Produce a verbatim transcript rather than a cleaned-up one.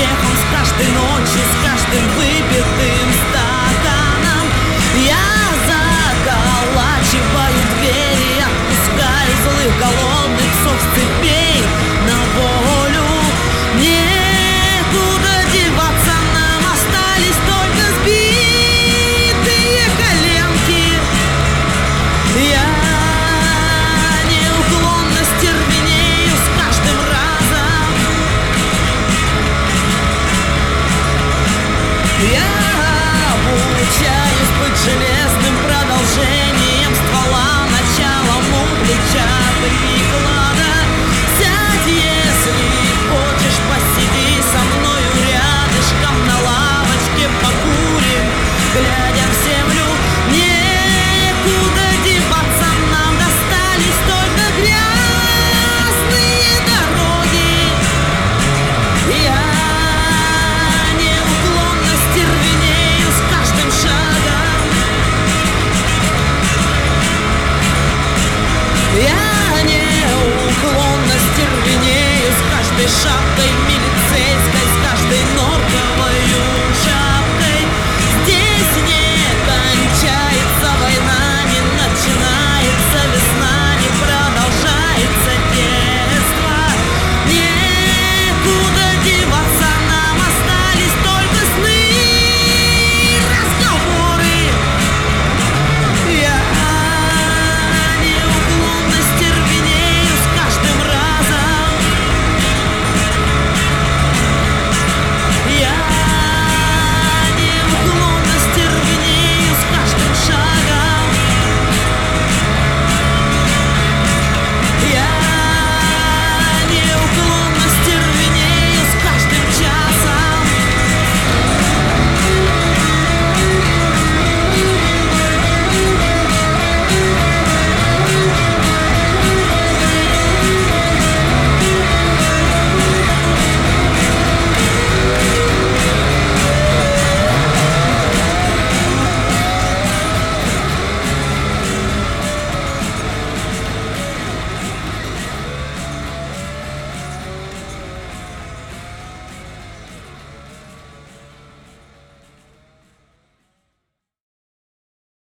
успехом, с каждой ночью, с каждым выпитым стаканом. Я заколачиваю двери, отпускаю злых голодных псов с цепей на волю. Некуда деваться нам, остались только сбитые коленки. Я неуклонно стервенею с каждым разом. Я обучаюсь быть железным продолжением ствола, началом у плеча приклада. Сядь, если хочешь, посиди со мною рядышком на лавочке, покурим, глядя в землю. Некуда деваться нам, достались только грязные дороги. Я неуклонно стервенею с каждым шагом. Я неуклонно стервенею с каждой шапкой милицейской.